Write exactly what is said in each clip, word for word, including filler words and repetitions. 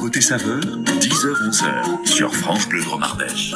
Côté saveur, dix heures onze heures, sur France Bleu Dromardèche.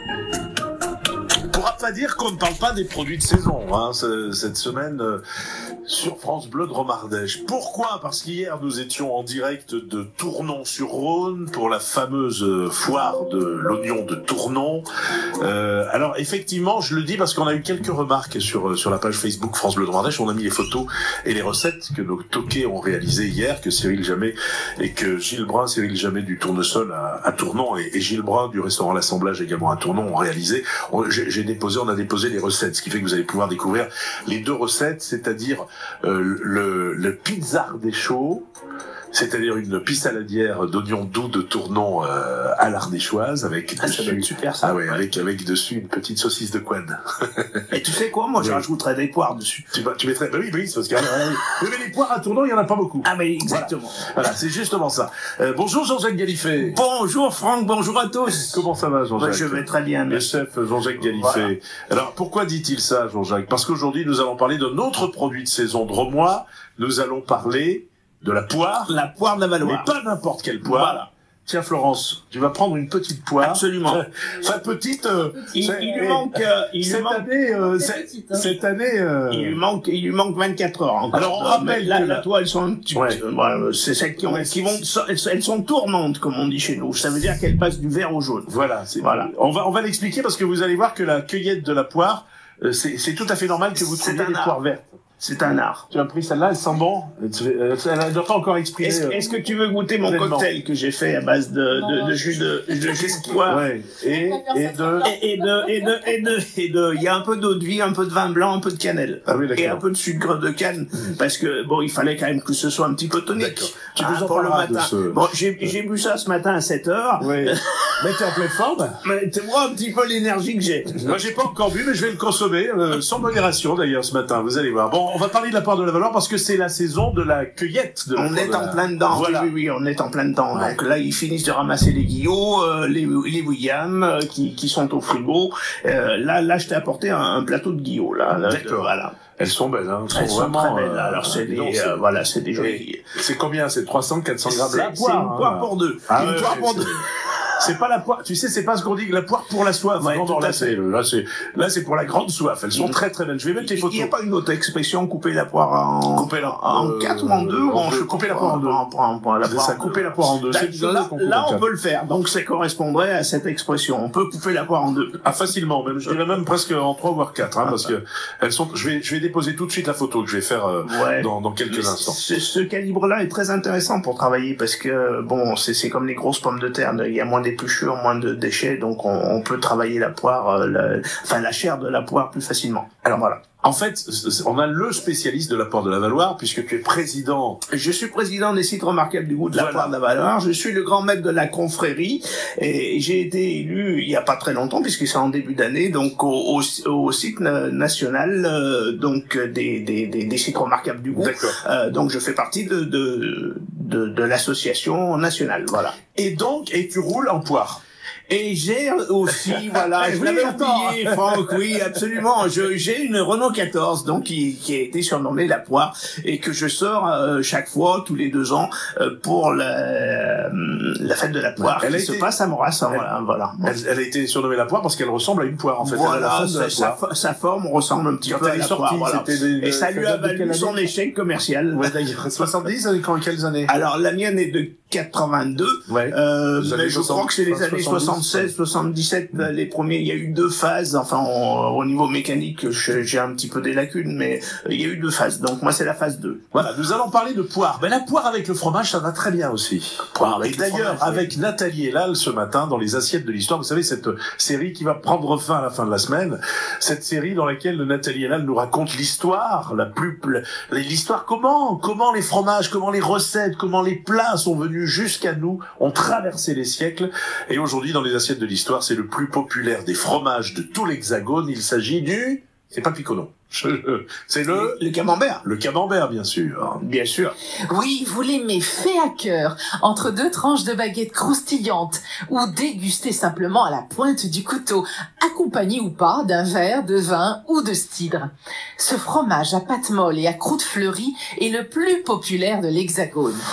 On ne pourra pas dire qu'on ne parle pas des produits de saison, hein, cette semaine euh, sur France Bleu Dromardèche. Pourquoi ? Parce qu'hier, nous étions en direct de Tournon-sur-Rhône pour la fameuse foire de l'oignon de Tournon. Euh, alors, effectivement, je le dis parce qu'on a eu quelques remarques sur, sur la page Facebook France Bleu Dromardèche. On a mis les photos et les recettes que nos toqués ont réalisées hier, que Cyril Jamet et que Gilles Brun, Cyril Jamet du Tournesol à, à Tournon et, et Gilles Brun du restaurant L'Assemblage également à Tournon ont réalisé. On, j'ai, j'ai déposé, on a déposé les recettes, ce qui fait que vous allez pouvoir découvrir les deux recettes, c'est-à-dire euh, le, le pizzard des chauds, c'est-à-dire une pissaladière d'oignons doux de Tournon euh, à l'ardéchoise avec ah, dessus, ça doit être super ça. Ah ouais, avec avec dessus une petite saucisse de couenne. Et tu sais quoi, moi je oui. rajouterais des poires dessus. Tu, tu mettrais, bah oui, oui, c'est parce qu'il y a, oui, mais les poires à Tournon, il y en a pas beaucoup. Ah mais exactement. Voilà, voilà c'est justement ça. Euh, bonjour Jean-Jacques Gallifet. Bonjour Franck, bonjour à tous. Comment ça va Jean-Jacques ? Bah, je vais très bien. Le chef Jean-Jacques Gallifet. Voilà. Alors pourquoi dit-il ça Jean-Jacques ? Parce qu'aujourd'hui nous allons parler d'un autre produit de saison dromois. Nous allons parler de la poire. La poire de la Valoire. Mais pas n'importe quelle poire. Voilà. Tiens Florence, tu vas prendre une petite poire. Absolument. Enfin petite. Euh, il, il lui manque. Euh, il cette lui manque, année. Euh, cette, petite, hein. cette année. Euh... Il lui manque. Il lui manque vingt-quatre heures encore. Alors on rappelle là, que là, toi, elles sont un petit. Ouais. Euh, voilà, c'est celles qui, ont, ouais, qui vont. Elles sont tournantes comme on dit chez nous. Ça veut dire qu'elles passent du vert au jaune. Voilà. C'est, voilà. On va on va l'expliquer parce que vous allez voir que la cueillette de la poire, euh, c'est, c'est tout à fait normal que vous trouviez des poires vertes. C'est un art. Tu as pris celle-là, elle sent bon. Elle ne doit pas encore exprimer. Est-ce, est-ce que tu veux goûter mon pleinement. Cocktail que j'ai fait à base de, non, de, non, de jus de, de jus de poire ouais. et, et de et, et de et de et de et de il y a un peu d'eau de vie, un peu de vin blanc, un peu de cannelle ah oui, et un peu de sucre de canne mmh. parce que bon il fallait quand même que ce soit un petit peu tonique. D'accord. Tu ah, nous en pour le matin. Ce... Bon j'ai j'ai bu ça ce matin à sept heures. Oui. Mais t'es en pleine forme. Mais tu vois un petit peu l'énergie que j'ai. Moi j'ai pas encore bu mais je vais le consommer euh, sans modération d'ailleurs ce matin. Vous allez voir. Bon on va parler de la poire de la Valoire parce que c'est la saison de la cueillette. De la on est de en la... plein dedans. Voilà. Oui, oui, oui, on est en plein dedans. Ouais. Donc là, ils finissent de ramasser les guillots, euh, les, les William euh, qui, qui sont au frigo. Euh, là, là, je t'ai apporté un, un plateau de guillots. Là, là D'accord. De, voilà. Elles sont belles, hein. Elles sont, Elles sont vraiment, très belles. Euh, Alors c'est des, non, c'est... Euh, voilà, c'est des jolies. C'est combien ? C'est trois cents, quatre cents grammes c'est, la poire. C'est une hein, poire là. pour deux. Ah, une ouais, poire ouais, pour c'est... deux. C'est pas la poire, tu sais, c'est pas ce qu'on dit, la poire pour la soif. Ouais, non, non, là, c'est, là, c'est, là, c'est pour la grande soif. Elles sont très, très belles. Je vais mettre les photos. Il n'y a pas une autre expression, couper la poire en, couper la, en euh, quatre ou en deux, ou en, je couper la poire en deux. En, en, en, la c'est ça, couper la poire en deux. Là, c'est là, là on peut le faire. Donc, ça correspondrait à cette expression. On peut couper la poire en deux. Ah, facilement, même. Je dirais même presque en trois voire quatre, hein, parce que elles sont, je vais, je vais déposer tout de suite la photo que je vais faire, euh, ouais. dans, dans quelques Mais instants. Ce, ce calibre-là est très intéressant pour travailler parce que, bon, c'est, c'est comme les grosses pommes de terre. Il y a moins d'épluchures, moins de déchets, donc on, on peut travailler la poire, la, enfin, la chair de la poire plus facilement. Alors voilà. En fait, on a le spécialiste de la poire de la Valoire, puisque tu es président. Je suis président des sites remarquables du goût de la voilà. poire de la Valoire. Je suis le grand maître de la confrérie et j'ai été élu il y a pas très longtemps, puisque c'est en début d'année, donc au, au, au site national, euh, donc des, des, des, des sites remarquables du goût. D'accord. Euh, donc je fais partie de de, de de l'association nationale. Voilà. Et donc, et tu roules en poire. Et j'ai aussi, voilà, je oui, l'avais attends. oublié, Franck, oui, absolument. Je, j'ai une Renault quatorze, donc, qui, qui a été surnommée la poire, et que je sors euh, chaque fois, tous les deux ans, euh, pour la, la fête de la poire, elle qui se été... passe à Moras, hein, elle, voilà, voilà. Elle, elle a été surnommée la poire parce qu'elle ressemble à une poire, en fait. Voilà, sa, sa, sa forme ressemble un petit quand peu à la sortie, poire, voilà. Des, et ça lui a valu son échec commercial. Ouais, d'ailleurs. soixante-dix, quand, quelles années? Alors, la mienne est de quatre-vingt-deux, ouais. euh, mais je crois que c'est les années soixante-seize, soixante-dix-sept, les premiers, il y a eu deux phases, enfin, on, au niveau mécanique, j'ai un petit peu des lacunes, mais il y a eu deux phases, donc moi c'est la phase deux. Voilà, nous allons parler de poire. Ben, la poire avec le fromage, ça va très bien aussi. Poire avec Et d'ailleurs, fromage, avec oui. Nathalie Elal, ce matin, dans les assiettes de l'histoire, vous savez, cette série qui va prendre fin à la fin de la semaine, cette série dans laquelle Nathalie Elal nous raconte l'histoire, la plus, l'histoire comment, comment les fromages, comment les recettes, comment les plats sont venus jusqu'à nous, ont traversé les siècles, et aujourd'hui, dans les assiettes de l'histoire, c'est le plus populaire des fromages de tout l'Hexagone. Il s'agit du... C'est pas piconon. C'est le... Le camembert. Le camembert, bien sûr. Bien sûr. Oui, vous l'aimez fait à cœur, entre deux tranches de baguette croustillantes, ou dégusté simplement à la pointe du couteau, accompagné ou pas d'un verre de vin ou de cidre. Ce fromage à pâte molle et à croûte fleurie est le plus populaire de l'Hexagone.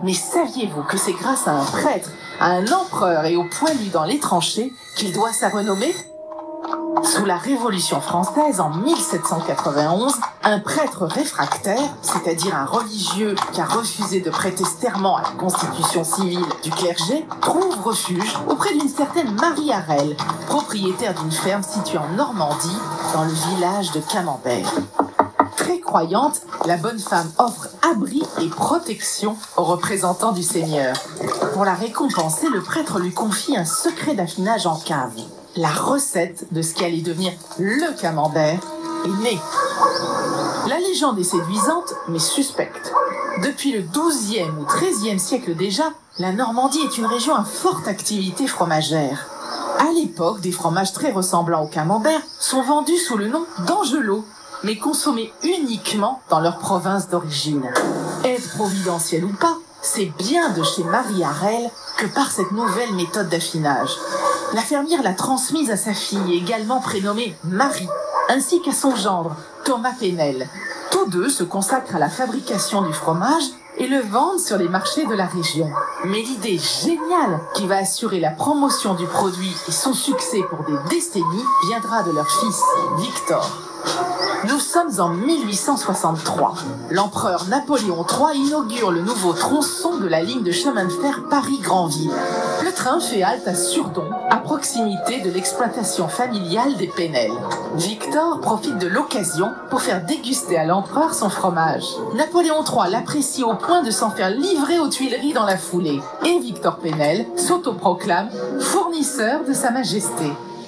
Mais saviez-vous que c'est grâce à un prêtre, à un empereur et au poilu dans les tranchées qu'il doit sa renommée ? Sous la Révolution française, en mille sept cent quatre-vingt-onze, un prêtre réfractaire, c'est-à-dire un religieux qui a refusé de prêter serment à la constitution civile du clergé, trouve refuge auprès d'une certaine Marie Harel, propriétaire d'une ferme située en Normandie, dans le village de Camembert. Très croyante, la bonne femme offre abri et protection aux représentants du Seigneur. Pour la récompenser, le prêtre lui confie un secret d'affinage en cave. La recette de ce qui allait devenir le camembert est née. La légende est séduisante, mais suspecte. Depuis le douzième ou treizième siècle déjà, la Normandie est une région à forte activité fromagère. À l'époque, des fromages très ressemblants au camembert sont vendus sous le nom d'angelot, mais consommés uniquement dans leur province d'origine. Aide providentielle ou pas, c'est bien de chez Marie Harel que part cette nouvelle méthode d'affinage. La fermière l'a transmise à sa fille, également prénommée Marie, ainsi qu'à son gendre, Thomas Penel. Tous deux se consacrent à la fabrication du fromage et le vendent sur les marchés de la région. Mais l'idée géniale qui va assurer la promotion du produit et son succès pour des décennies viendra de leur fils, Victor. Nous sommes en mille huit cent soixante-trois. L'empereur Napoléon trois inaugure le nouveau tronçon de la ligne de chemin de fer Paris-Granville. Le train fait halte à Surdon, à proximité de l'exploitation familiale des Penel. Victor profite de l'occasion pour faire déguster à l'empereur son fromage. Napoléon trois l'apprécie au point de s'en faire livrer aux Tuileries dans la foulée. Et Victor Penel s'autoproclame fournisseur de Sa Majesté.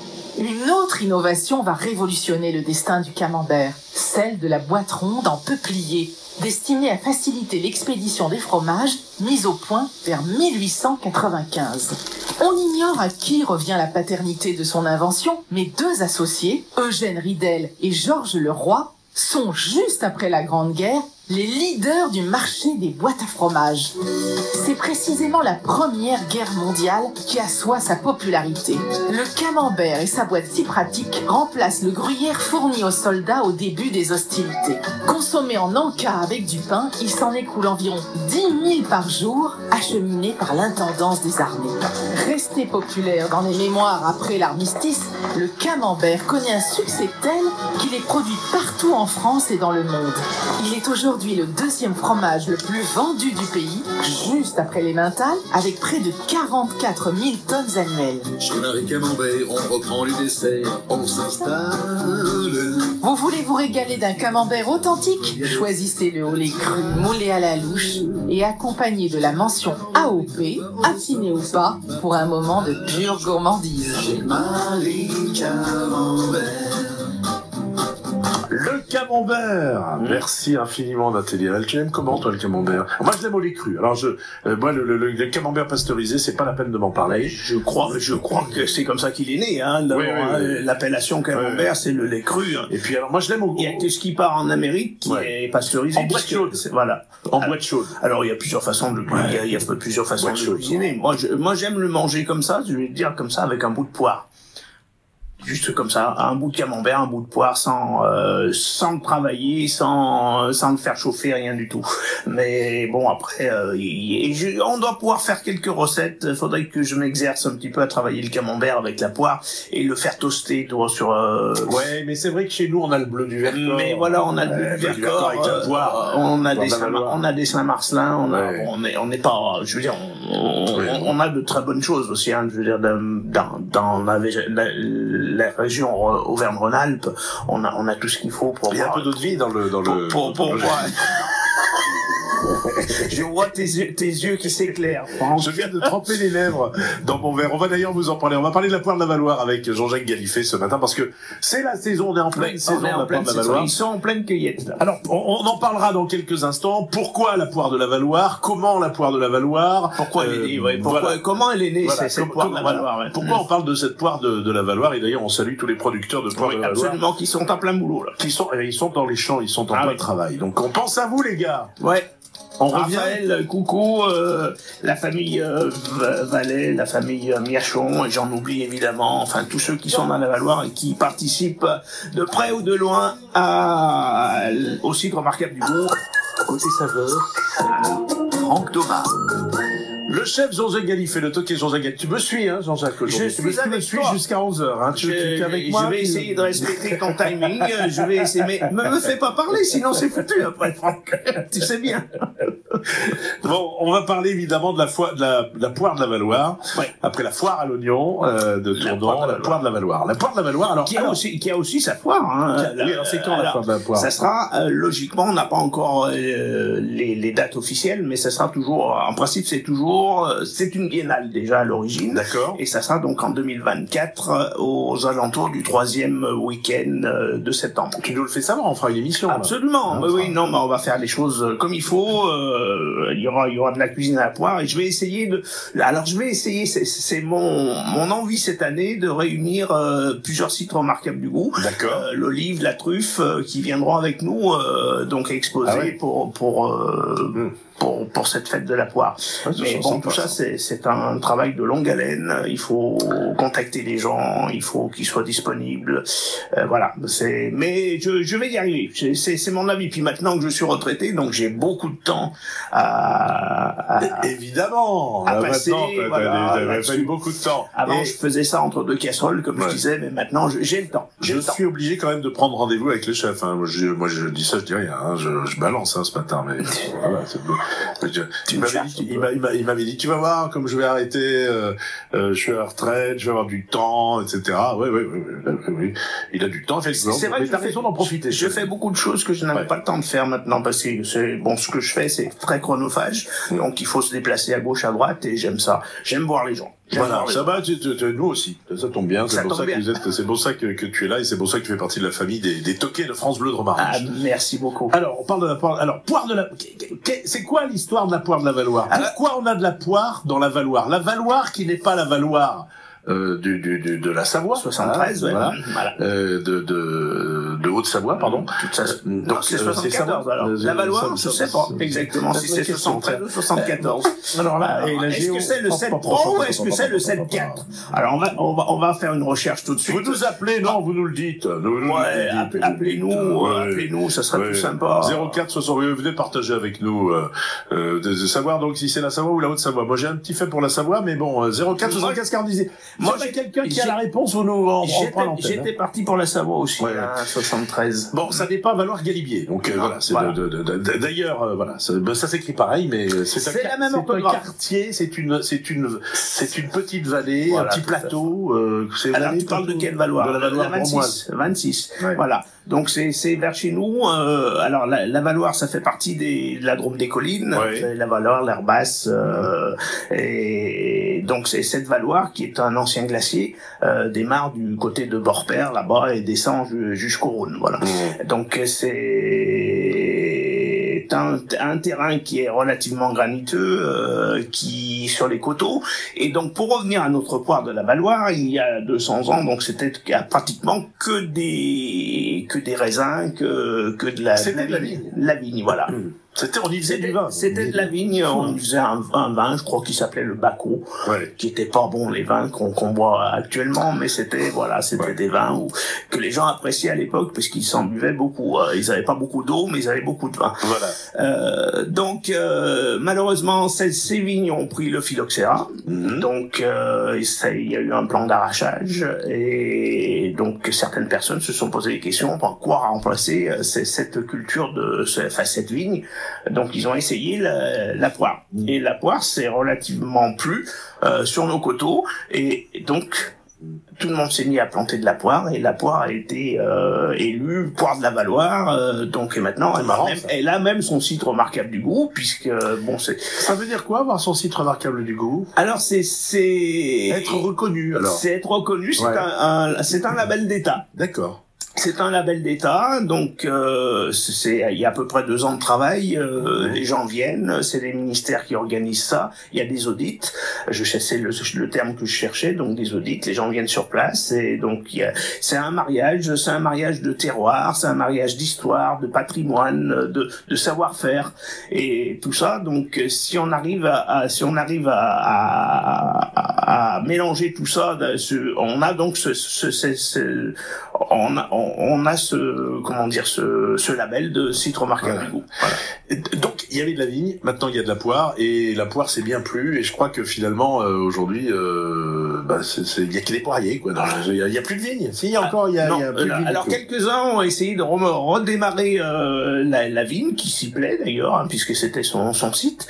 Une autre innovation va révolutionner le destin du camembert, celle de la boîte ronde en peuplier, destinée à faciliter l'expédition des fromages, mise au point vers mille huit cent quatre-vingt-quinze. On ignore à qui revient la paternité de son invention, mais deux associés, Eugène Ridel et Georges Leroy, sont juste après la Grande Guerre les leaders du marché des boîtes à fromage. C'est précisément la Première Guerre mondiale qui assoit sa popularité. Le camembert et sa boîte si pratique remplacent le gruyère fourni aux soldats au début des hostilités. Consommé en encas avec du pain, il s'en écoule environ dix mille par jour, acheminés par l'intendance des armées. Resté populaire dans les mémoires après l'armistice, le camembert connaît un succès tel qu'il est produit partout en France et dans le monde. Il est aujourd'hui le deuxième fromage le plus vendu du pays, juste après l'emmental, avec près de quarante-quatre mille tonnes annuelles. Chez Marie Camembert, on reprend les desserts, on s'installe. Vous voulez vous régaler d'un camembert authentique ? Choisissez le au lait cru, moulé à la louche et accompagné de la mention A O P, affiné ou pas, pour un moment de pure gourmandise. Chez Marie Camembert. Le camembert. Merci infiniment Nathalie. Tu aimes comment toi le camembert? Moi je l'aime au lait cru. Alors je, euh, moi le, le, le camembert pasteurisé, c'est pas la peine de m'en parler. Je crois, je crois que c'est comme ça qu'il est né. Hein, oui, oui, hein, oui. L'appellation camembert, oui. c'est le lait cru. Hein. Et puis alors moi je l'aime au. Il y a que ce qui part en Amérique qui ouais. est pasteurisé. En boîte chaude. Voilà. En alors, boîte chaude. Alors il y a plusieurs façons de le ouais. il y a, il y a plusieurs façons boîte de le cuisiner. Moi, je, moi j'aime le manger comme ça. Je vais te dire comme ça avec un bout de poire. Juste comme ça, un bout de camembert, un bout de poire, sans euh, sans le travailler, sans sans le faire chauffer, rien du tout. Mais bon, après, euh, y, y, je, on doit pouvoir faire quelques recettes. Il faudrait que je m'exerce un petit peu à travailler le camembert avec la poire et le faire toaster toi, sur... Euh, ouais, mais c'est vrai que chez nous, on a le bleu du Vercors. Mais voilà, on a le bleu ouais, du Vercors, avec la poire. Euh, on, a poire des Saint, on a des Saint-Marcelin, on, a, ouais. on est on n'est pas... Je veux dire, on, ouais. on, on a de très bonnes choses aussi. Hein, je veux dire, dans, dans la, la, la région Auvergne-Rhône-Alpes, on a, on a tout ce qu'il faut pour... Il y a voir, un peu d'eau de vie dans le... Dans pour, le pour, pour, dans pour Je vois tes yeux, tes yeux qui s'éclairent. Je viens de tremper les lèvres dans mon verre. On va d'ailleurs vous en parler. On va parler de la poire de la Valoire avec Jean-Jacques Gallifet ce matin parce que c'est la saison. On est en pleine oui, saison on est en de la pleine poire de la saison. Valoire. Ils sont en pleine cueillette. Là. Alors, on, on en parlera dans quelques instants. Pourquoi la poire de la Valoire? Comment la poire de la Valoire? Pourquoi euh, elle est née ouais, pourquoi, voilà. Comment elle est née voilà, cette comme, poire comme, de la Valoire voilà. ouais. Pourquoi on parle de cette poire de, de la Valoire? Et d'ailleurs, on salue tous les producteurs de poire oui, de la Valoire. absolument, qui sont en plein boulot là. Qui sont, eh, ils sont dans les champs, ils sont en ah, plein oui. travail. Donc, on pense à vous, les gars. Ouais. On revient. Raphaël, coucou, euh, la famille euh, Vallet, la famille euh, Miachon, et j'en oublie évidemment, enfin tous ceux qui sont dans la Valoire et qui participent de près ou de loin à, au site remarquable du goût. Côté saveur. Franck Thomas. Le chef Jean-Jacques Galif et le toqué Jean-Jacques Galif. Tu me suis, hein, Jean-Jacques, aujourd'hui. Je tu me, suis tu me avec suis toi. jusqu'à onze heures, hein. Tu, je, tu es avec moi. je vais tu... essayer de respecter ton timing. Je vais essayer, mais me, me fais pas parler, sinon c'est foutu après, Franck. Tu sais bien. Bon, on va parler évidemment de la foire, de la, de la poire de la Valoire. Ouais. Après la foire à l'oignon euh, de La Tournon, poire de la la poire de la Valoire. La poire de la Valoire, alors. Qui a alors, aussi, qui a aussi sa foire, hein. qui a- oui, alors c'est quand la Alors, foire de la poire? Ça sera, euh, logiquement, on n'a pas encore euh, les, les dates officielles, mais ça sera toujours, en principe, c'est toujours, euh, c'est une biennale déjà à l'origine. D'accord. Et ça sera donc en deux mille vingt-quatre, euh, aux alentours du troisième week-end euh, de septembre. Tu nous le fais savoir, on fera une émission. là. Absolument, Hein, oui, oui, enfin. non, mais on va faire les choses comme il faut. Euh, il y aura, il y aura de la cuisine à la poire, et je vais essayer de. Alors, je vais essayer. C'est, c'est mon mon envie cette année de réunir euh, plusieurs sites remarquables du goût. D'accord. Euh, l'olive, la truffe, euh, qui viendront avec nous, euh, donc exposer Ah ouais. pour pour, euh, Mm. pour pour cette fête de la poire. Ouais, ça Mais sent bon, sympa, tout ça, c'est c'est un travail de longue haleine. Il faut contacter les gens, il faut qu'ils soient disponibles. Euh, voilà. C'est. Mais je je vais y arriver. C'est c'est c'est mon avis. Puis maintenant que je suis retraité, donc j'ai beaucoup de temps à. à- É- Évidemment. à Là, passer, maintenant, t'as- voilà, t'as- t'avais là-dessus. fallu beaucoup de temps. Avant, Et je faisais ça entre deux casseroles, comme Ouais. je disais, mais maintenant, je- j'ai le temps. J'ai je le temps. suis obligé quand même de prendre rendez-vous avec le chef. Hein. Moi, je, moi, je dis ça, je dis rien. Hein. Je, je balance hein, ce matin, mais voilà, c'est beau. Je- Tu il me m'avait cherches dit, un il peu. m'a- il m'a- il m'avait dit, tu vas voir, comme je vais arrêter, euh, euh, je suis à la retraite, je vais avoir du temps, et cetera. Oui, oui, oui, oui, oui, oui. Il a du temps, effectivement. C'est vrai mais que t'as je fais- raison d'en profiter. Je fais beaucoup de choses que je n'avais Ouais. pas le temps de faire maintenant parce que c'est bon, ce que je fais, c'est très chronophage. Donc, il faut se déplacer à gauche, à droite, et j'aime ça. J'aime voir les gens. J'aime Voilà, voir les ça gens. va, tu, tu- tu- nous aussi. Ça tombe bien, c'est Ça pour tombe ça que bien. vous êtes, c'est pour ça que, que tu es là et c'est pour ça que tu fais partie de la famille des, des toqués de France Bleu de Ah, Romardèche. merci beaucoup. Alors, on parle de la poire. Alors, poire de la. C'est quoi l'histoire de la poire de la Valoire? Ah, Pourquoi on a de la poire dans la Valoire? La Valoire qui n'est pas la Valoire euh, du, du, du- de la Savoie, soixante-treize, ouais. voilà, Voilà. euh, de, de, de Haute-Savoie, pardon. Tout ça. Donc, Donc, c'est euh, soixante-quatorze, Savoie. alors. Euh, La Valoire, ça- je ça- sais pas ça- exactement ça- si ça- c'est ça- soixante-treize ou soixante-quatorze. Alors là, Alors, et la est-ce géo- que c'est le sept Pro ou est-ce que c'est le sept quatre? Alors, on va, on va, on va faire une recherche tout de suite. Vous nous appelez, non, vous nous le dites. Nous, nous Ouais, nous le app- dites. appelez-nous, Ouais. euh, appelez-nous, ça serait Ouais. plus sympa. zéro quatre soixante-huit, venez partager avec nous, euh, euh, de, de savoir donc si c'est la Savoie ou la Haute-Savoie. Moi j'ai un petit fait pour la Savoie, mais bon, euh, zéro quatre soixante-quinze quarante-dix. Moi, Moi j'ai j'ai- quelqu'un qui a j'ai- la réponse ou nous on, on J'étais, prend l'antenne. j'étais parti pour la Savoie aussi, Ouais. hein, soixante-treize. Bon, ça n'est pas Valoir Galibier, donc euh, Non, voilà. C'est voilà. de- de- de- de- d'ailleurs, euh, voilà, ça, ben, ça s'écrit pareil, mais c'est, un C'est quar- la même c'est un orthographe. quartier, c'est une, c'est une, c'est une petite vallée, Voilà, un petit tout à fait. plateau. Euh, c'est Alors, vallée, tu parles de plateau quelle Valoire? De la Valoire vingt-six. vingt-six. Ouais. Voilà. Donc, c'est, c'est vers chez nous. Euh, alors, la, la Valoire, ça fait partie des, de la Drôme des collines. Ouais. C'est la Valoire, l'Air basse. Euh, et donc, c'est cette Valoire qui est un ancien glacier, euh, démarre du côté de Borpère, là-bas, et descend ju- jusqu'au Rhône. Voilà. Mmh. Donc, c'est un, un terrain qui est relativement graniteux, euh, qui sur les coteaux. Et donc, pour revenir à notre poire de la Valoire, il y a deux cents ans, donc c'était pratiquement que des que des raisins, que que de la, C'était de la vigne, la vigne, voilà. C'était, on y faisait C'était du vin. c'était de la vigne. On y faisait un, un vin, je crois, qui s'appelait le Baco, Ouais. qui était pas bon les vins qu'on qu'on boit actuellement, mais c'était voilà, c'était Ouais. des vins où, que les gens appréciaient à l'époque parce qu'ils s'en buvaient beaucoup. Euh, Ils avaient pas beaucoup d'eau, mais ils avaient beaucoup de vin. Voilà. Euh, donc euh, malheureusement, ces, ces vignes ont pris le phylloxéra. Mhm. Donc euh, ça- il y a eu un plan d'arrachage et donc certaines personnes se sont posé des questions par quoi remplacer euh, c'est- cette culture de, ce- enfin cette vigne. Donc ils ont essayé la, la poire. Mhm. Et la poire c'est relativement plu euh, sur nos coteaux et, et donc tout le monde s'est mis à planter de la poire et la poire a été euh, élue poire de la Valoire. Euh, donc et maintenant C'est elle, marrant, a même, ça. elle a même son site remarquable du goût puisque bon c'est Ça veut dire quoi, avoir son site remarquable du goût? alors c'est c'est Être reconnu, alors. c'est être reconnu, c'est Ouais. un, un c'est un label d'État. D'accord. C'est un label d'État, donc euh, c'est il y a à peu près deux ans de travail. Euh, les gens viennent, c'est les ministères qui organisent ça. Il y a des audits. Je cherchais le, le terme que je cherchais, donc des audits. Les gens viennent sur place et donc il y a, c'est un mariage, c'est un mariage de terroir, c'est un mariage d'histoire, de patrimoine, de, de savoir-faire et tout ça. Donc si on arrive à, à si on arrive à, à, à, à mélanger tout ça, ce- on a donc ce, ce, ce, ce on a, on, on a ce, comment dire, ce, ce label de site remarquable Voilà. du goût. Voilà. Donc il y avait de la vigne, maintenant il y a de la poire, et la poire c'est bien plus, et je crois que finalement euh, aujourd'hui, euh, bah, c'est, c'est, il y a que des poiriers, quoi. Il y, a, il y a plus de vigne. Si, il y a encore, il y a, Non, il y a plus de alors, vigne. alors du tout. quelques-uns ont essayé de re- redémarrer euh, la, la vigne, qui s'y plaît d'ailleurs, hein, puisque c'était son, son site.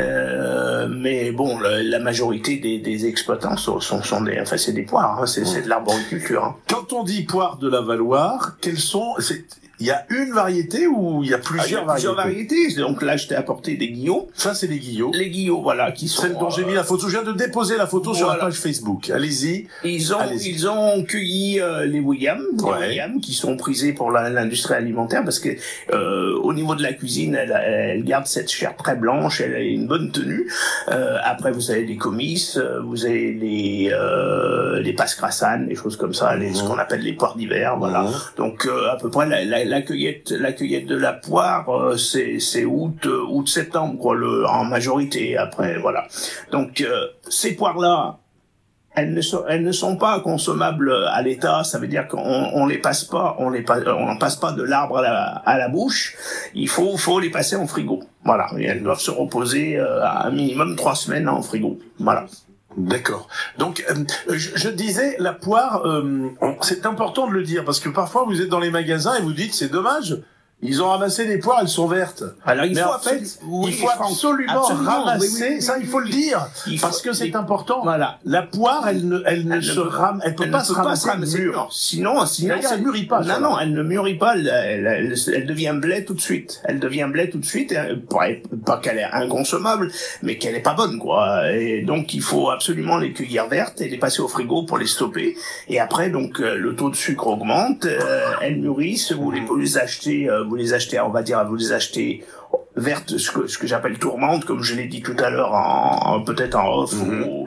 Euh, mais bon, la, la majorité des, des exploitants sont, sont, sont des, enfin c'est des poires, hein, c'est, c'est de l'arboriculture. Hein. Quand on dit poire de la Valoire, quelles sont, c'est, il y a une variété ou il y a Ah, il y plusieurs a variétés? plusieurs variétés. Donc là, je t'ai apporté des guillots. Ça c'est les guillots. Les guillots, voilà, qui sont. Celle dont j'ai mis la photo, je viens de déposer la photo sur la Voilà. page Facebook. Allez-y. Ils ont, Allez-y. ils ont cueilli euh, les William, les Ouais. William, qui sont prisés pour la- l'industrie alimentaire parce que euh, au niveau de la cuisine, elle, elle garde cette chair très blanche, elle a une bonne tenue. Euh, après, vous avez les comices, euh, vous avez les euh, les pascrassanes, des choses comme ça, les, ce qu'on appelle les poires d'hiver, voilà. Mhm. Donc euh, à peu près la, la, la cueillette, la cueillette de la poire, euh, c'est c'est août, euh, août septembre quoi, le, en majorité. Après voilà. Donc euh, ces poires là. Elles ne sont, elles ne sont pas consommables à l'état. Ça veut dire qu'on on les passe pas, on les passe, on passe pas de l'arbre à la, à la bouche. Il faut, faut les passer en frigo. Voilà. Et elles doivent se reposer euh, à un minimum trois semaines en frigo. Voilà. D'accord. Donc, euh, je, je disais, la poire, euh, on- c'est important de le dire, parce que parfois vous êtes dans les magasins et vous dites, c'est dommage, ils ont ramassé des poires, elles sont vertes. Alors il Mais faut en fait, absolu- oui, il faut Franck, absolument, absolument, ramasser, oui, oui, oui, ça oui, il faut oui. le dire, Il faut- parce que c'est il- important. Voilà. La poire, elle ne, elle ne Elle se ne peut- rame, elle peut Elle pas ne se peut pas ramasser se ramasser. mûre. Non, Sinon, sinon, C'est-à-dire, elle c'est- mûrit pas, Non, ça, non, là. elle ne mûrit pas. Elle, elle, elle, elle devient blé tout de suite. Elle devient blé tout de suite. Et, pas, pas qu'elle est inconsommable, mais qu'elle est pas bonne, quoi. Et donc, il faut absolument les cueillir vertes et les passer au frigo pour les stopper. Et après, donc, euh, le taux de sucre augmente. Euh, elles mûrissent. Vous les, vous les achetez, euh, vous les achetez, on va dire, vous les achetez vertes, ce que, ce que j'appelle tourmente, comme je l'ai dit tout à l'heure, en, en- peut-être en off. Mhm. Ou,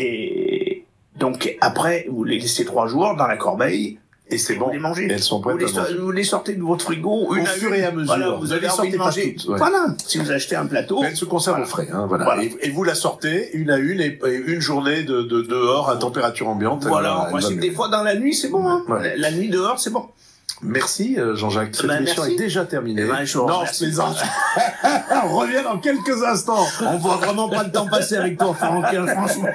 et donc, après, vous les laissez trois jours dans la corbeille. Et c'est Et bon. vous les mangez. Elles sont prêtes Vous les, à manger. vous les sortez de votre frigo une Au à fur une. et à mesure. Voilà, vous Vous avez les envie sortez de pas manger. toutes, ouais. Voilà. Si vous achetez un plateau. Mais elles se conservent Voilà. au frais, hein, voilà. Voilà. Et, et vous la sortez une à une et, et une journée de, de dehors à température ambiante. elle Voilà. va- En elle va principe, mieux. des fois dans la nuit, c'est bon. Hein. Ouais. La, la nuit dehors, c'est bon. Merci euh, Jean-Jacques, cette Ben, émission merci. est déjà terminée. Eh ben, je vous non, je remercie. plaisante. On revient dans quelques instants. On voit vraiment pas le temps passer avec toi, Franck, hein, franchement.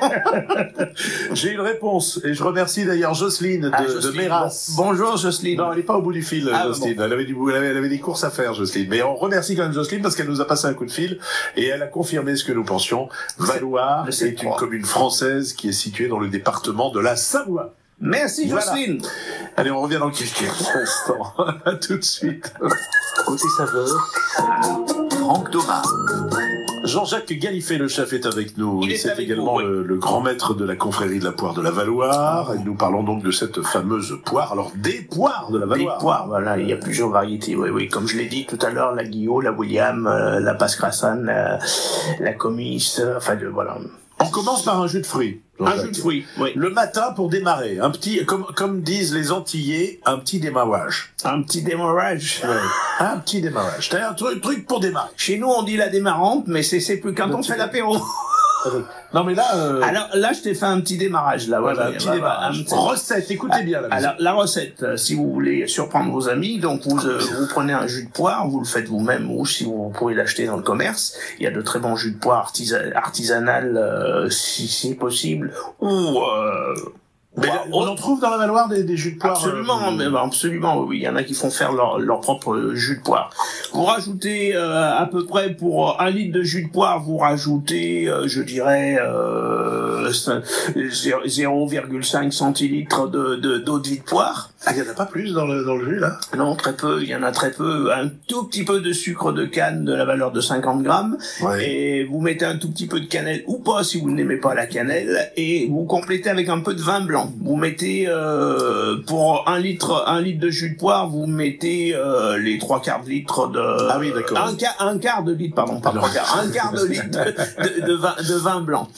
J'ai une réponse et je remercie d'ailleurs Jocelyne de, Ah, de Jocelyne, Méras. bon- bonjour, Jocelyne. Non, elle n'est pas au bout du fil, Ah, Jocelyne. Elle avait du bout, elle avait, elle avait des courses à faire, Jocelyne. Mais on remercie quand même Jocelyne parce qu'elle nous a passé un coup de fil et elle a confirmé ce que nous pensions. Valoir le sept est une trois. commune française qui est située dans le département de la Savoie. Merci, Voilà. Jocelyne. Allez, on revient dans quelques instants. À tout de suite. Côté saveur, Franck Thomas. Jean-Jacques Gallifet, le chef, est avec nous. Il est C'est avec également nous, oui. le, le grand maître de la confrérie de la poire de la Valoire. Et nous parlons donc de cette fameuse poire. Alors, des poires de la Des Valoire. poires, voilà, il y a plusieurs variétés, oui, oui. Comme je l'ai dit tout à l'heure, la Guillot, la William, euh, la Pascrassan, la, la Comice, euh, enfin, de, voilà. On commence par un jus de fruits. Un Jean-Jacques. jus de fruits, oui. Le matin pour démarrer. Un petit, comme, comme disent les Antillais, un petit démarrage. Un petit démarrage. Ouais. Un petit démarrage. T'as un truc, truc pour démarrer. Chez nous, on dit la démarrante, mais c'est, c'est plus quand Le on petit fait l'apéro. Non, mais là, euh, Alors, là, je t'ai fait un petit démarrage, là. voilà, ouais, un petit ouais, démarrage. un petit- Recette, écoutez bien la musique. Alors, la recette, euh, si vous voulez surprendre vos amis, donc vous, euh, vous prenez un jus de poire, vous le faites vous-même, ou si vous pouvez l'acheter dans le commerce. Il y a de très bons jus de poire artisa- artisanal, euh, si c'est possible, ou euh, Mais bah, on en trouve dans la Valoire des, des jus de poire. absolument, euh, mais, bah, absolument, oui. Il y en a qui font faire leur, leur propre euh, jus de poire. Vous rajoutez euh, à peu près pour un litre de jus de poire, vous rajoutez, euh, je dirais, euh, zéro virgule cinq centilitres de, de, d'eau de vie de poire. Ah, il n'y en a pas plus dans le, dans le jus, là? Non, très peu, il y en a très peu. Un tout petit peu de sucre de canne de la valeur de cinquante grammes. Ouais. Et vous mettez un tout petit peu de cannelle, ou pas si vous n'aimez pas la cannelle, et vous complétez avec un peu de vin blanc. Vous mettez, euh, pour un litre, un litre de jus de poire, vous mettez euh, les trois quarts de litre de... Ah oui, d'accord. Un quart, un quart de litre, pardon, pas Alors. trois quarts, un quart de litre de, de, vin, de vin blanc.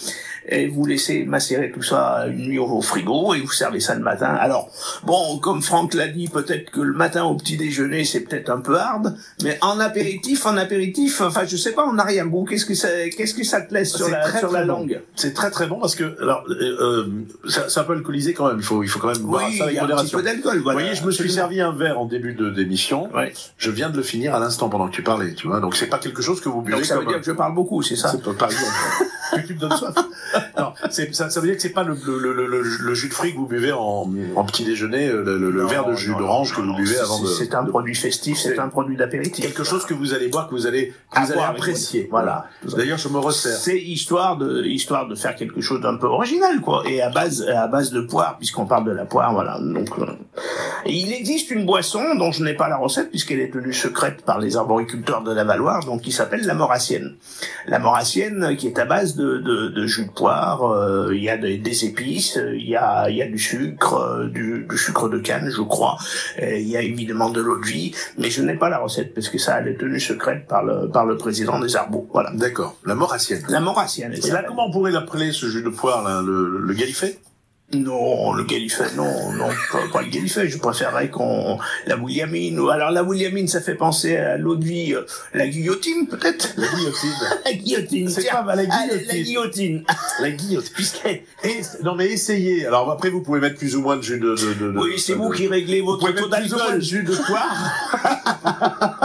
et vous laissez macérer tout ça une nuit au frigo et vous servez ça le matin. Alors, bon, comme Franck l'a dit, peut-être que le matin au petit déjeuner, c'est peut-être un peu hard, mais en apéritif, en apéritif, enfin, je sais pas, en arrière-goût, qu'est-ce que ça, qu'est-ce que ça te laisse sur C'est la, très, sur très la bon. langue? C'est très très bon parce que alors euh, euh, ça, c'est un peu alcoolisé quand même. Il faut il faut quand même boire Oui, ça avec il y a un petit modération. peu d'alcool, voilà. Vous voyez, je me suis servi un verre en début de d'émission. Ouais. Je viens de le finir à l'instant pendant que tu parlais, tu vois. Donc c'est pas quelque chose que vous buvez Donc ça veut comme dire que je parle beaucoup, c'est ça? c'est pas par exemple que tu me donnes soif. Non, c'est ça, ça veut dire que c'est pas le le, le, le, le jus de fruits que vous buvez en, en petit déjeuner, le, le, le Non, verre de jus non, d'orange non, que vous non, buvez c'est- avant de. C'est un produit festif, c'est un produit d'apéritif. Quelque chose que vous allez boire, que vous allez que vous allez boire avec apprécier. Voilà. D'ailleurs, je me resserre. C'est histoire de histoire de faire quelque chose d'un peu original, quoi, et à base à base de poire, puisqu'on parle de la poire, voilà. Donc, euh, et il existe une boisson dont je n'ai pas la recette puisqu'elle est tenue secrète par les arboriculteurs de la Valoire, donc qui s'appelle la maurassienne. La maurassienne, qui est à base de de, de jus de poire, euh, il y a des, des épices, il y a il y a du sucre, euh, du, du sucre de canne, je crois. Et il y a évidemment de l'eau de vie, mais je n'ai pas la recette parce que ça elle est tenue secrète par le par le président des Arbos. Voilà. D'accord. La morassienne. La maurassienne. elle Et là, s'appelle. comment on pourrait l'appeler ce jus de poire là, le, le galifet? Non, le Galifet, non, non, pas, pas le Galifet. Je préférerais qu'on la Williamine. Ou alors la Williamine, ça fait penser à l'eau de vie, euh, la guillotine peut-être. La guillotine. La guillotine. C'est tiens. pas mal, la Ah, guillotine. la guillotine. La guillotine. Puisqu'elle. Et- non mais essayez. Alors après, vous pouvez mettre plus ou moins de jus de. de, de, de Oui, c'est de- vous qui réglez Vous votre pouvez taux mettre plus ou moins de d'alcool. jus de poire.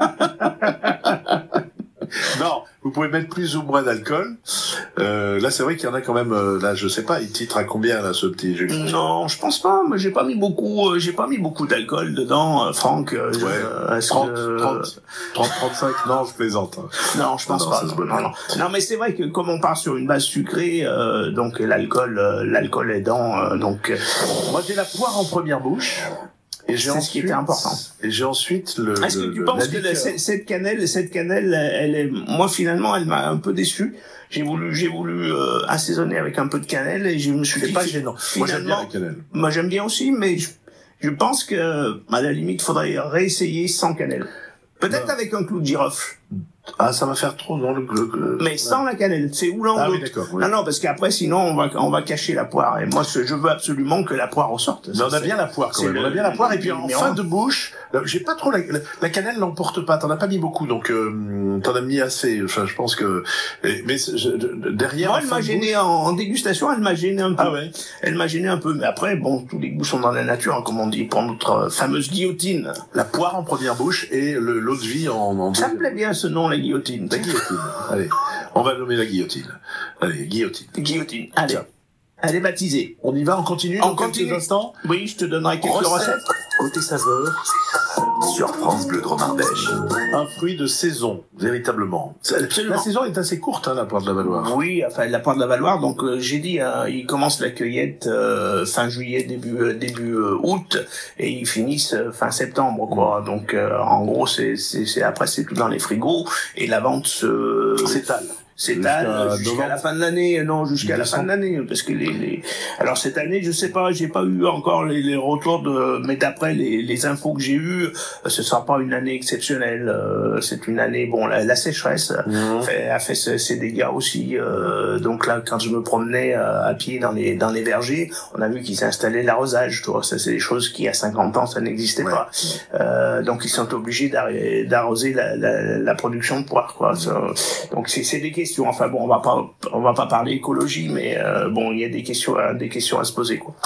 Non, vous pouvez mettre plus ou moins d'alcool. Euh, là, c'est vrai qu'il y en a quand même. Euh, là, je sais pas, il titre à combien là ce petit jus? Non, je pense pas. Moi, j'ai pas mis beaucoup. euh, j'ai pas mis beaucoup d'alcool dedans, euh, Franck. euh, je- Ouais. euh, est-ce trente, que- trente, trente, trente-cinq. Non, je plaisante. Non, je pense Non, pas. ça se Non, peut non, pas. non. Non, mais c'est vrai que comme on part sur une base sucrée, euh, donc l'alcool, euh, l'alcool aidant, euh, donc. euh, Moi, j'ai la poire en première bouche. Et j'ai C'est ce qui ensuite- était important. Et j'ai ensuite le. Est-ce que le- tu le- penses la que liqueur. la- cette, cette cannelle, cette cannelle, elle est, moi finalement, elle m'a un peu déçu. J'ai voulu, j'ai voulu euh, assaisonner avec un peu de cannelle et je me suis C'est dit, pas que gênant. Moi, j'aime bien finalement, la cannelle. moi j'aime bien aussi, mais je, je pense que à la limite, faudrait réessayer sans cannelle. Peut-être Non. avec un clou de girofle, Ah, ça va faire trop dans le. le- le- mais sans la cannelle. C'est ou l'un ou Ah oui, l'autre. d'accord. oui. Non, non, parce qu'après, sinon, on va, on va cacher la poire. Et moi, ce- je veux absolument que la poire ressorte. Mais on Ça, a bien la poire quand c'est même. le- On a bien la poire et puis le en numéro fin un. de bouche, là, j'ai pas trop la, la, la cannelle l'emporte pas. T'en as pas mis beaucoup, donc euh, t'en as mis assez. Enfin, je pense que. et- mais c'est- je- de- derrière. Moi, en elle fin m'a de gêné bouche- en, en dégustation, elle m'a gêné un peu. Ah ouais. Elle m'a gêné un peu, mais après, bon, tous les goûts sont dans la nature, hein, comme on dit, pour notre euh, fameuse guillotine. La poire en première bouche et le l'eau de vie en. en Ça me deuxième. plaît bien ce nom, la guillotine. La guillotine. Allez, on va nommer la guillotine. Allez, guillotine. Guillotine. Allez. Tiens. Elle est baptisée. On y va, on continue On dans quelques continue. instants. Oui, je te donnerai quelques Recette. recettes. Côté saveur, sur France Bleu Dromardèche. Un fruit de saison, véritablement. Ça- Absolument. La saison est assez courte, hein, la poire de la Valoire. Oui, enfin, la poire de la Valoire, donc euh, j'ai dit, hein, ils commencent la cueillette euh, fin juillet, début euh, début euh, août, et ils finissent euh, fin septembre, quoi. Donc, euh, en gros, c'est c'est c'est- après c'est tout dans les frigos, et la vente se S'étale. s'étale Jusqu'à jusqu'à novembre. la fin de l'année, non, jusqu'à la fin de l'année, parce que les, les alors cette année, je sais pas, j'ai pas eu encore les, les retours de, mais d'après les, les infos que j'ai eues, euh, ce sera pas une année exceptionnelle, euh, c'est une année, bon, la, la sécheresse Mmh. fait, a fait ses, ses dégâts aussi, euh, donc là, quand je me promenais euh, à pied dans les dans les vergers, on a vu qu'ils installaient l'arrosage, tu vois, ça c'est des choses qui à cinquante ans ça n'existait Ouais. pas, euh, donc ils sont obligés d'arri- d'arroser la, la, la production de poire, quoi. Ça, donc c'est c'est des questions. Enfin bon, on va pas on va pas parler écologie, mais euh, bon, il y a des questions à, des questions à se poser, quoi.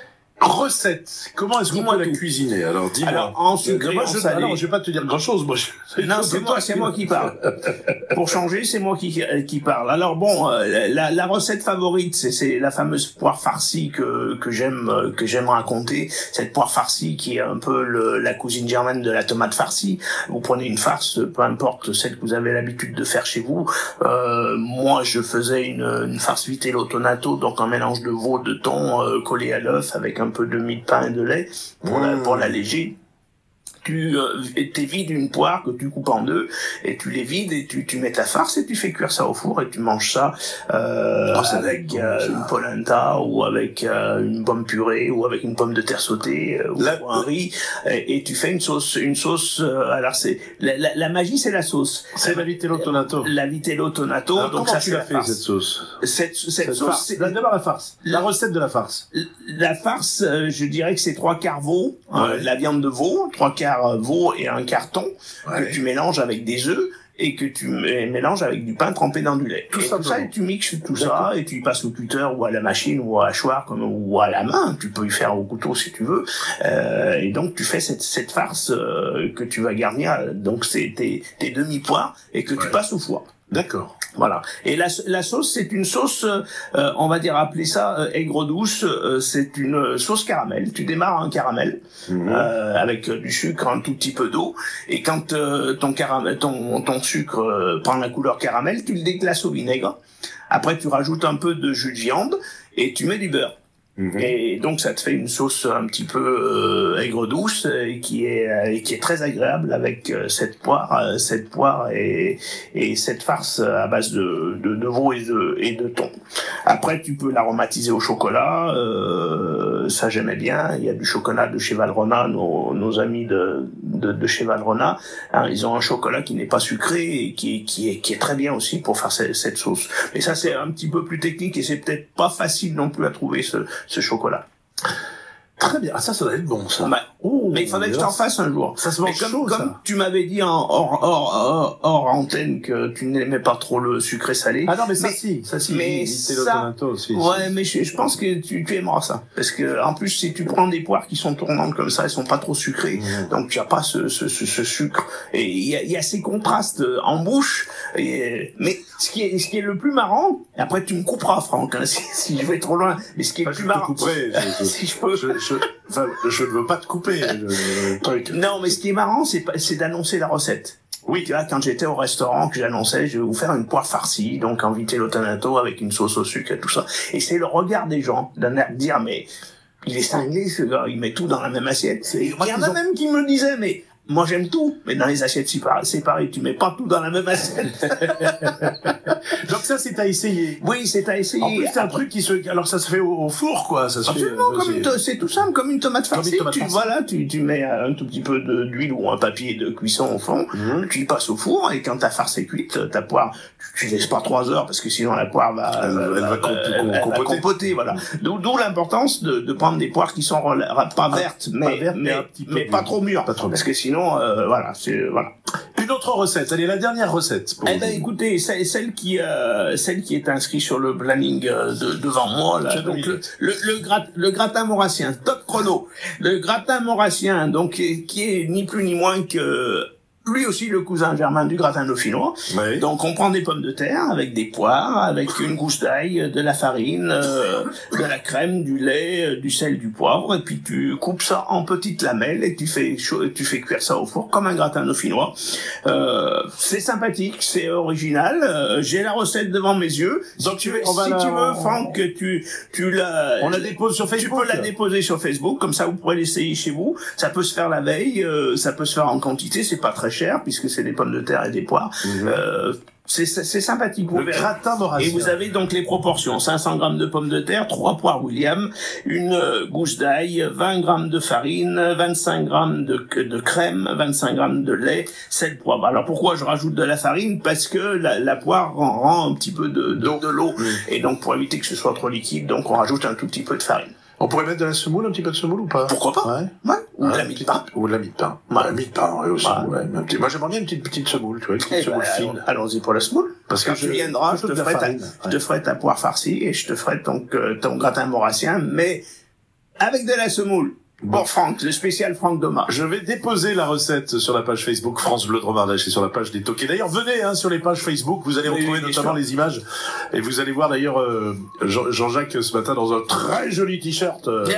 Recette. Comment est-ce qu'on Dis-moi peut la tout. cuisiner? Alors, dis-moi. Alors en sucré, moi, en je, salé. alors, je vais pas te dire grand chose, moi. Je... Non, c'est moi, c'est moi qui parle. Pour changer, c'est moi qui qui parle. Alors bon, euh, la, la recette favorite, c'est c'est la fameuse poire farcie que que j'aime euh, que j'aime raconter. Cette poire farcie qui est un peu le, la cousine germaine de la tomate farcie. Vous prenez une farce, peu importe celle que vous avez l'habitude de faire chez vous. Euh, moi, je faisais une, une farce vitello tonato, donc un mélange de veau, de thon euh, collé à l'œuf avec un peu de mie de pain et de lait pour la, Mmh. pour l'alléger. tu euh, t'évides une poire que tu coupes en deux et tu les vides et tu, tu mets ta farce et tu fais cuire ça au four et tu manges ça euh, oh, ça avec bon, euh, ça. une polenta ou avec euh, une pomme purée ou avec une pomme de terre sautée euh, ou La- un riz et, et tu fais une sauce une sauce euh, alors c'est la, la, la magie c'est la sauce C'est la vitello tonato. la vitello tonato Alors, donc comment ça tu c'est l'as la fait farce. cette sauce cette, cette, Cette sauce farce. c'est- D'abord la farce. La recette de la farce. la farce, euh, je dirais que c'est trois quarts veau, hein, Ouais. la viande de veau, trois quarts euh, veau et un quart thon, Ouais. que tu mélanges avec des œufs et que tu mé- mélanges avec du pain trempé dans du lait. Tout et tout simplement. ça, et tu mixes tout D'accord. ça, et tu y passes au cutter ou à la machine ou à hachoir comme, ou à la main. Tu peux y faire au couteau si tu veux. Euh, et donc tu fais cette, cette farce euh, que tu vas garnir. Donc c'est tes, tes demi-poires et que tu Ouais. passes au four. D'accord. Voilà. Et la, la sauce, c'est une sauce, euh, on va dire appeler ça euh, aigre douce. Euh, c'est une sauce caramel. Tu démarres un caramel Mhm. euh, avec euh, du sucre, un tout petit peu d'eau. Et quand euh, ton caramel, ton ton sucre euh, prend la couleur caramel, tu le déglaces au vinaigre. Après, tu rajoutes un peu de jus de viande et tu mets du beurre. Mhm. Et donc ça te fait une sauce un petit peu euh, aigre douce et qui est euh, et qui est très agréable avec euh, cette poire, euh, cette poire et et cette farce à base de de, de veau et de et de thon. Après tu peux l'aromatiser au chocolat, euh, ça j'aimais bien. Il y a du chocolat de chez Valrhona, nos nos amis de de, de chez Valrhona, hein, ils ont un chocolat qui n'est pas sucré et qui qui est qui est très bien aussi pour faire cette, cette sauce. Mais ça c'est un petit peu plus technique et c'est peut-être pas facile non plus à trouver ce ce chocolat. Très bien. Ah, ça, ça doit être bon, ça. Bah, Oh, mais il faudrait que je t'en fasse un jour. Ça se Mais mange comme, chaud, comme ça. tu m'avais dit en hors, hors, hors, hors antenne que tu n'aimais pas trop le sucré salé. Ah non, mais ça Mais- si, ça si. mais Vitello ça- tonato aussi. Ouais, mais je, je pense que tu, tu aimeras ça. Parce que, en plus, si tu prends des poires qui sont tournantes comme ça, elles sont pas trop sucrées. Mhm. Donc, tu as pas ce, ce, ce, ce sucre. Et il y a, il y a ces contrastes en bouche. Et, mais ce qui est, ce qui est le plus marrant, et après tu me couperas, Franck, hein, si, si je vais trop loin. Mais ce qui est Enfin, le je plus te marrant. couperai. Je, je, Si je peux. je, je, enfin, je ne veux pas te couper. Je, je- truc. Non, mais ce qui est marrant, c'est pas- c'est d'annoncer la recette. Oui, tu vois, quand j'étais au restaurant, que j'annonçais, je vais vous faire une poire farcie, donc en vitello tonato avec une sauce au sucre et tout ça. Et c'est le regard des gens, d'un air de dire, mais il est cinglé, ce gars, il met tout dans la même assiette. C'est- Et il moi, y en ils a ont- même qui me disaient, mais moi j'aime tout, mais dans les assiettes c'est pareil, c'est pareil, tu mets pas tout dans la même assiette. Donc ça, c'est à essayer. Oui, c'est à essayer. En plus, c'est un truc qui se, alors ça se fait au, au four, quoi. Ça se Absolument, fait, comme c'est- une to- c'est tout simple, comme une tomate Comme une farcie. tomate tu, farcie. voilà, tu, tu mets un tout petit peu de- d'huile ou un papier de cuisson au fond, Mhm. tu y passes au four, et quand ta farce est cuite, ta poire, tu, tu laisses pas trois heures, parce que sinon la poire va, Elle va- elle va comp- elle- elle va compoter. compoter, voilà. D'où d'où l'importance de, de prendre des poires qui sont rela- pas vertes, mais, vertes, mais mais, un petit peu mais pas mûres. trop mûres. Pas trop parce que sinon, euh, voilà, c'est, voilà. Une autre recette. Allez, la dernière recette. Pour Eh vous. ben, écoutez, celle, celle qui, euh, celle qui est inscrite sur le planning euh, de, devant moi, là, J'ai deux donc le, minutes. le, le, grat- le gratin maurassien, top chrono. Le gratin maurassien, donc, qui est, qui est ni plus ni moins que, lui aussi, le cousin germain du gratin dauphinois. Oui. Donc, on prend des pommes de terre avec des poires, avec une gousse d'ail, de la farine, euh, de la crème, du lait, euh, du sel, du poivre, et puis tu coupes ça en petites lamelles et tu fais chaud, tu fais cuire ça au four comme un gratin dauphinois. Euh, c'est sympathique, c'est original. euh, j'ai la recette devant mes yeux. Si Donc, tu, on va si la- tu veux, Franck, que tu, tu la, On la dépose sur tu Facebook. peux la déposer sur Facebook, comme ça vous pourrez l'essayer chez vous. Ça peut se faire la veille, euh, ça peut se faire en quantité, c'est pas très cher puisque c'est des pommes de terre et des poires. Mhm. Euh, c'est c'est c'est sympathique. Vous Le verrez. gratin maurassien. Et vous avez donc les proportions, cinq cents grammes de pommes de terre, trois poires William, une euh, gousse d'ail, vingt grammes de farine, vingt-cinq grammes de, de crème, vingt-cinq grammes de lait, sel, poivre. Alors pourquoi je rajoute de la farine? Parce que la, la poire rend, rend un petit peu de, de, de l'eau. Mhm. Et donc pour éviter que ce soit trop liquide, donc on rajoute un tout petit peu de farine. On pourrait mettre de la semoule, un petit peu de semoule ou pas? Pourquoi pas? Ouais. Ouais. Ou de Ouais, la un mie de petit- pain. Ou de la mie de pain. Ouais. La mie de pain, ouais, aussi. Ouais. Ouais. Un petit- Moi, j'aimerais bien une petite, petite semoule, tu vois, une petite Eh semoule ben, fine. allons- Allons-y pour la semoule. Parce Quand que tu je- viendras, je plutôt te, de la ferai ta, farine, je ouais. te ferai ta poire farcie et je te ferai ton, euh, ton gratin maurassien, mais avec de la semoule. Bon, Franck, le spécial Franck Doma. Je vais déposer la recette sur la page Facebook France Bleu de Romardèche et sur la page des Toqués. D'ailleurs, venez hein, sur les pages Facebook, vous allez Oui, retrouver oui, bien notamment sûr. les images. Et vous allez voir d'ailleurs euh, Jean- Jean-Jacques ce matin dans un très joli t-shirt euh,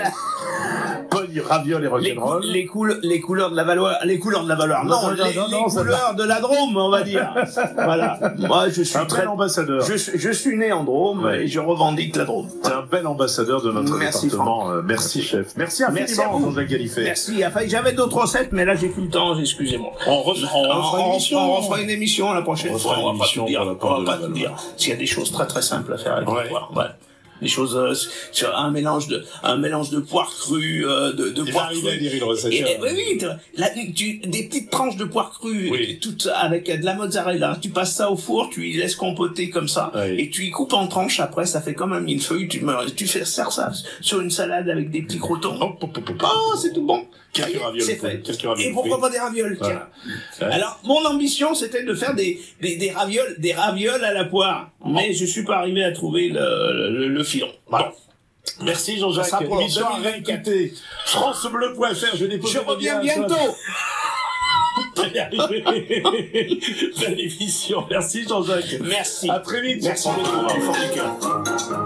pogne, raviole et Les, cou- rock'n'roll. les, coul- les couleurs de la Valois, les couleurs de la Valois, non, Non, non, les, non, les non, ça couleurs de la Drôme, on va dire. Voilà. Moi, je suis Un très, bel ambassadeur. je, suis- je suis né en Drôme Ouais. et je revendique la Drôme. C'est un bel ambassadeur de notre Merci, département. Euh, merci, chef. Merci infiniment, Merci à vous. Jean-Jacques Gallifet. Merci. Enfin, j'avais d'autres recettes, mais là, j'ai plus le temps, excusez-moi. On, re, on, On, refera une on, émission. on refera une émission la prochaine On fois. refera On une va pas émission tout dire. pour la On part va de pas la tout Valois. dire. S'il y a des choses très très simples à faire avec Ouais. le poire. Ouais. Des choses, euh, sur un mélange de, un mélange de poire crue, euh, de, de Il va poire arriver à crue. dire une recette. Et, et- oui, oui, t'as- là, tu, des petites tranches de poire crue, Oui. toutes avec de la mozzarella. Tu passes ça au four, tu y laisses compoter comme ça, Oui. et tu y coupes en tranches. Après, ça fait comme un millefeuille. Tu me, tu fais faire ça sur une salade avec des petits croutons. Hop, hop, hop, hop. Oh, c'est tout bon. Quelques Ça y est, ravioles c'est fruits. fait. Quelques ravioles Et pourquoi fruits. pas des ravioles, tiens. Ouais. Alors, mon ambition, c'était de faire des, des, des ravioles, des ravioles à la poire. Mais je suis pas arrivé à trouver le, le, le filon. Bon. Merci Jean-Jacques. Ça pour Émission à deux mille vingt-quatre. réécouter. francebleu point f r, je dépose Je le reviens lien, bientôt. ça. Belle émission. Merci Jean-Jacques. Merci. À très vite. Merci beaucoup, du fond du cœur.